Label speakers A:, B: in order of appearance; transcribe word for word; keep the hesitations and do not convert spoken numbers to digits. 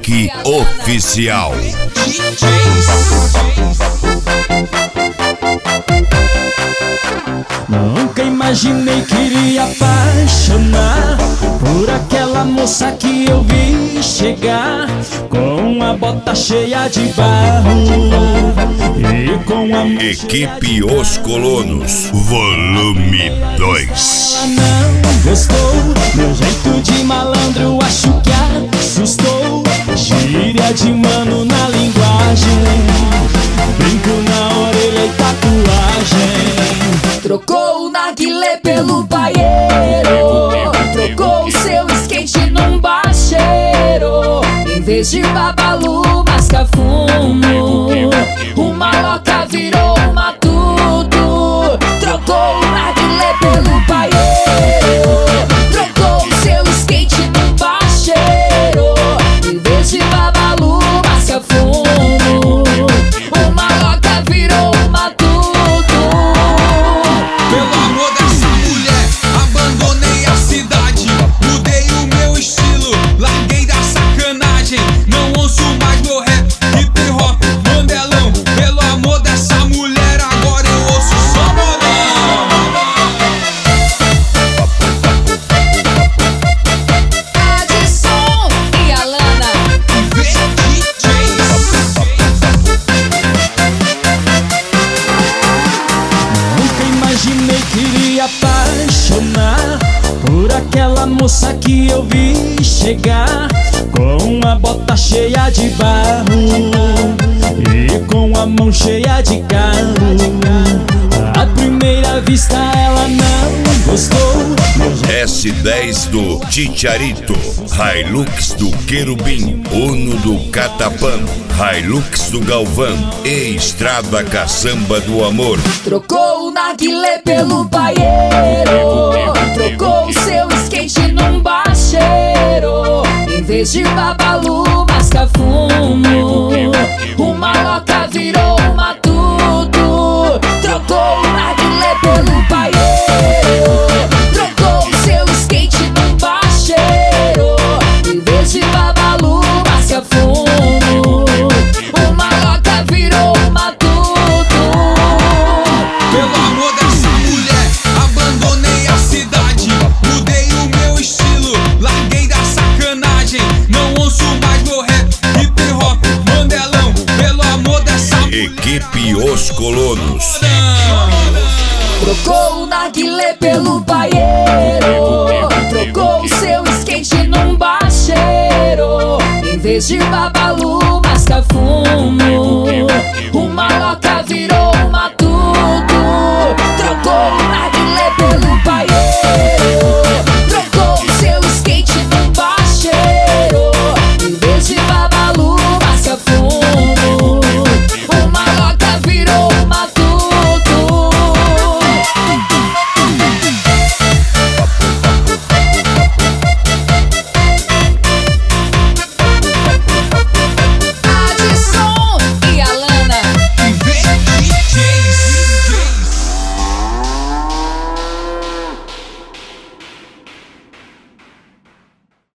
A: Rock Oficial.
B: Nunca imaginei que iria apaixonar por aquela moça que eu vi chegar com a bota cheia de barro e com a
A: Equipe Os Colonos, volume dois.
B: Ela não gostou, meu jeito de malandro acho que assustou. Gíria de mano na linguagem, brinco na orelha e tatuagem.
C: Trocou o narguilé pelo paieiro, trocou o seu skate num bacheiro. Em vez de babalu, masca fumo, uma loca virou um matuto. Trocou o narguilé pelo paieiro, trocou o seu skate num bacheiro. Em vez de babalu, masca fumo, uma loca virou um matuto.
B: Imaginei que iria apaixonar por aquela moça que eu vi chegar com a bota cheia de barro e com a mão cheia de carro. À primeira vista ela não gostou.
A: S dez do Chicharito, Hilux do Querubim, Uno do Catapã, Hilux do Galvão e Estrada Caçamba do Amor.
C: Trocou o narguilé pelo paieiro, trocou o seu skate num bacheiro. Em vez de babalu, masca fumo, uma loca virou um matuto. Trocou o narguilé pelo paieiro, trocou o seu skate num bacheiro. Em vez de babalu, masca fumo, uma loca virou um matuto.
D: Pelo amor dessa mulher, abandonei a cidade, mudei o meu estilo, larguei da sacanagem, não ouço mais meu rap, hip hop, mandelão. Pelo amor dessa mulher.
A: Equipe Os Colonos.
C: Trocou o narguilé pelo paieiro, trocou o seu skate num bacheiro. Em vez de babalu, masca fumo,